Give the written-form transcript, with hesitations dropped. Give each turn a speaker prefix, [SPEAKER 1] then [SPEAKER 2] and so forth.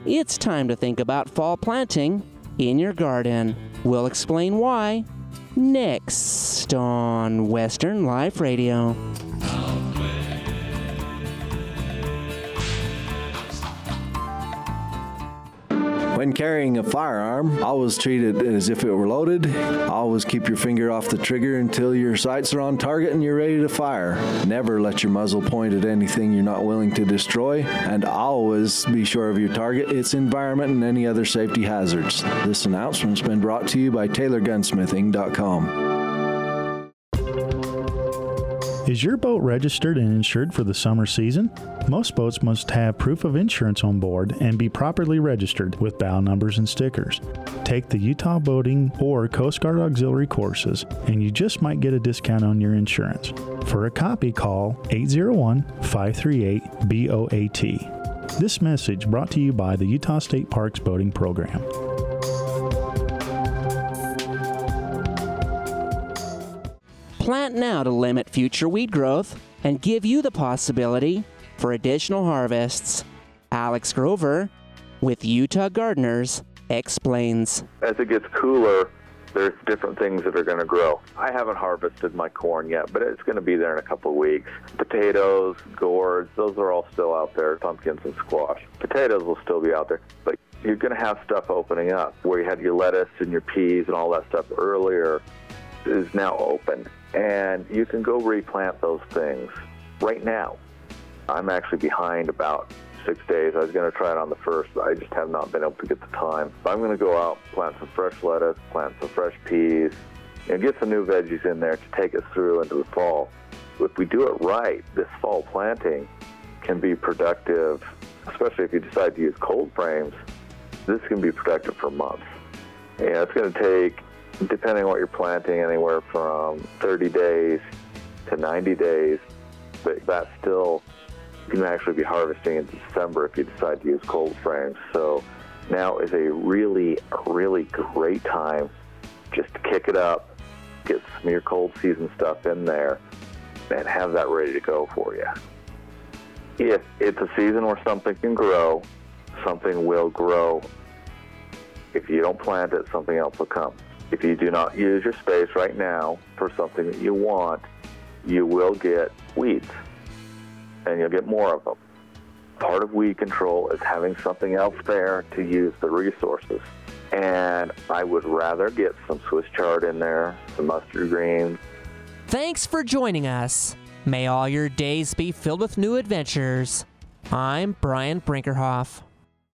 [SPEAKER 1] It's time to think about fall planting in your garden. We'll explain why next on Western Life Radio.
[SPEAKER 2] When carrying a firearm, always treat it as if it were loaded. Always keep your finger off the trigger until your sights are on target and you're ready to fire. Never let your muzzle point at anything you're not willing to destroy. And always be sure of your target, its environment, and any other safety hazards. This announcement's been brought to you by TaylorGunsmithing.com.
[SPEAKER 3] Is your boat registered and insured for the summer season? Most boats must have proof of insurance on board and be properly registered with bow numbers and stickers. Take the Utah Boating or Coast Guard Auxiliary courses, and you just might get a discount on your insurance. For a copy, call 801-538-BOAT. This message brought to you by the Utah State Parks Boating Program.
[SPEAKER 1] Plant now to limit future weed growth and give you the possibility for additional harvests. Alex Grover with Utah Gardeners explains.
[SPEAKER 4] As it gets cooler, there's different things that are going to grow. I haven't harvested my corn yet, but it's going to be there in a couple of weeks. Potatoes, gourds, those are all still out there, pumpkins and squash. Potatoes will still be out there, but you're going to have stuff opening up. Where you had your lettuce and your peas and all that stuff earlier is now open. And you can go replant those things right now. I'm actually behind about 6 days. I was going to try it on the 1st. I just have not been able to get the time. But I'm going to go out, plant some fresh lettuce, plant some fresh peas, and get some new veggies in there to take us through into the fall. If we do it right, this fall planting can be productive, especially if you decide to use cold frames. This can be productive for months. And it's going to take, depending on what you're planting, anywhere from 30 days to 90 days. But that still, you can actually be harvesting in December if you decide to use cold frames. So now is a really great time just to kick it up, get some of your cold season stuff in there, and have that ready to go for you. If it's a season where something can grow, something will grow. If you don't plant it, something else will come. If you do not use your space right now for something that you want, you will get weeds, and you'll get more of them. Part of weed control is having something else there to use the resources. And I would rather get some Swiss chard in there, some mustard greens.
[SPEAKER 5] Thanks for joining us. May all your days be filled with new adventures. I'm Brian Brinkerhoff.